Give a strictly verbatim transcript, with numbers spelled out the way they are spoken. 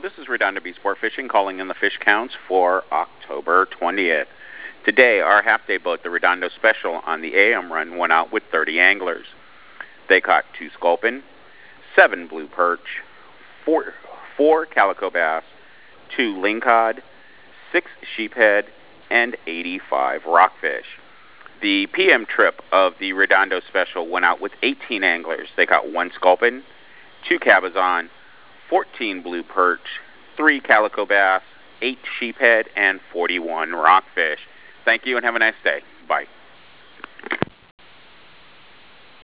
this is Redondo Beach Sport Fishing calling in the fish counts for October twentieth. Today, our half-day boat, the Redondo Special, on the A M run went out with thirty anglers. They caught two sculpin, seven blue perch, four, four calico bass, two lingcod, six sheephead, and eighty-five rockfish. The P M trip of the Redondo Special went out with eighteen anglers. They caught one sculpin, two cabezon, fourteen blue perch, three calico bass, eight sheephead, and forty-one rockfish. Thank you and have a nice day. Bye.